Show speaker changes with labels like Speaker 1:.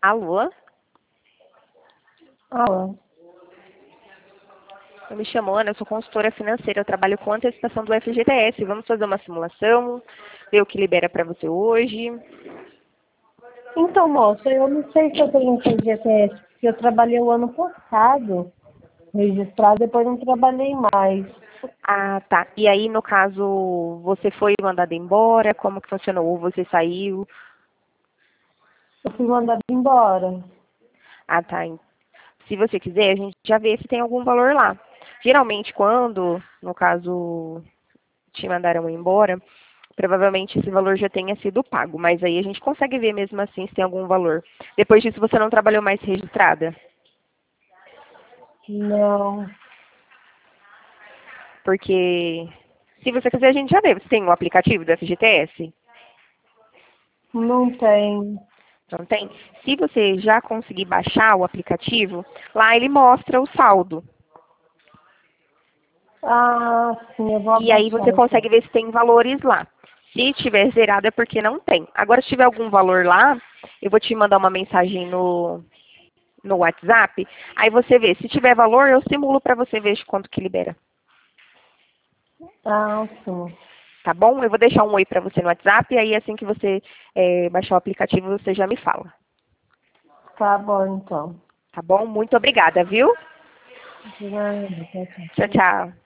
Speaker 1: Alô?
Speaker 2: Alô?
Speaker 1: Eu me chamo Ana, eu sou consultora financeira, eu trabalho com antecipação do FGTS. Vamos fazer uma simulação, ver o que libera para você hoje.
Speaker 2: Então, moça, eu não sei se eu tenho FGTS, porque eu trabalhei o ano passado registrado, depois não trabalhei mais.
Speaker 1: Ah, tá. E aí, no caso, você foi mandado embora? Como que funcionou? Ou você saiu?
Speaker 2: Eu fui mandada embora.
Speaker 1: Ah, tá. Se você quiser, a gente já vê se tem algum valor lá. Geralmente, quando, no caso, te mandaram embora, provavelmente esse valor já tenha sido pago, mas aí a gente consegue ver mesmo assim se tem algum valor. Depois disso, você não trabalhou mais registrada?
Speaker 2: Não,
Speaker 1: Porque se você quiser, a gente já vê. Você tem o aplicativo do FGTS?
Speaker 2: não tem.
Speaker 1: Não tem? Se você já conseguir baixar o aplicativo, lá ele mostra o saldo.
Speaker 2: Ah, sim, eu vou
Speaker 1: E aí
Speaker 2: abaixar
Speaker 1: você
Speaker 2: então.
Speaker 1: consegue ver se tem valores lá. Se tiver zerado é porque não tem. Agora, se tiver algum valor lá, eu vou te mandar uma mensagem no WhatsApp. Aí você vê. Se tiver valor, eu simulo para você ver de quanto que libera.
Speaker 2: Ah, sim.
Speaker 1: Tá bom? Eu vou deixar um oi para você no WhatsApp. E aí, assim que você baixar o aplicativo, você já me fala.
Speaker 2: Tá bom, então.
Speaker 1: Tá bom? Muito obrigada, viu?
Speaker 2: De nada, tchau, tchau.
Speaker 1: Tchau, tchau.